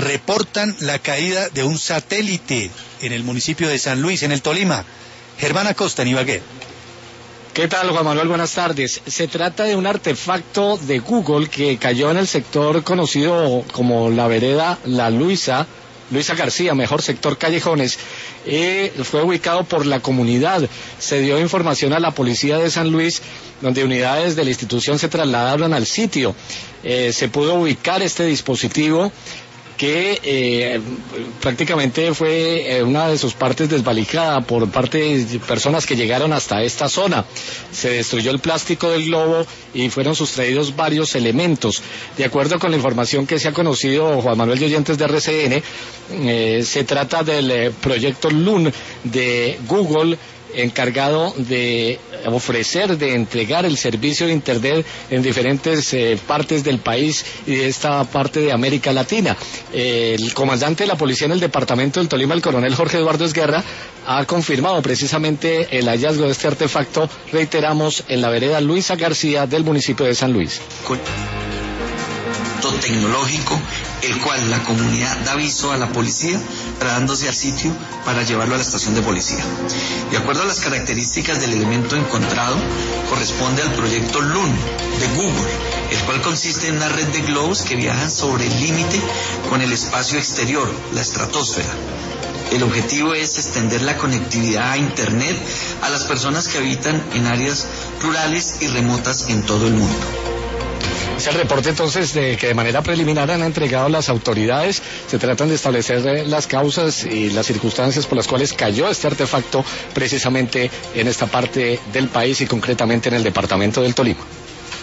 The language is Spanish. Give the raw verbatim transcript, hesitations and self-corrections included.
reportan la caída de un satélite en el municipio de San Luis, en el Tolima. Germán Acosta, en Ibagué. ¿Qué tal, Juan Manuel? Buenas tardes. Se trata de un artefacto de Google que cayó en el sector conocido como la vereda La Luisa, Luisa García, mejor sector Callejones. Eh, fue ubicado por la comunidad. Se dio información a la policía de San Luis, donde unidades de la institución se trasladaron al sitio. Eh, se pudo ubicar este dispositivo que eh, prácticamente fue eh, una de sus partes desvalijada por parte de personas que llegaron hasta esta zona. Se destruyó el plástico del globo y fueron sustraídos varios elementos. De acuerdo con la información que se ha conocido, Juan Manuel y oyentes de R C N, eh, se trata del eh, proyecto Loon de Google, encargado de ofrecer, de entregar el servicio de Internet en diferentes eh, partes del país y de esta parte de América Latina. Eh, el comandante de la policía en el departamento del Tolima, el coronel Jorge Eduardo Esguerra, ha confirmado precisamente el hallazgo de este artefacto, reiteramos, en la vereda Luisa García del municipio de San Luis. Tecnológico, el cual la comunidad da aviso a la policía, trasladándose al sitio para llevarlo a la estación de policía. De acuerdo a las características del elemento encontrado, corresponde al proyecto Loon de Google, el cual consiste en una red de globos que viajan sobre el límite con el espacio exterior, la estratosfera. El objetivo es extender la conectividad a Internet a las personas que habitan en áreas rurales y remotas en todo el mundo. Es el reporte entonces de que de manera preliminar han entregado las autoridades. Se tratan de establecer las causas y las circunstancias por las cuales cayó este artefacto precisamente en esta parte del país y concretamente en el departamento del Tolima.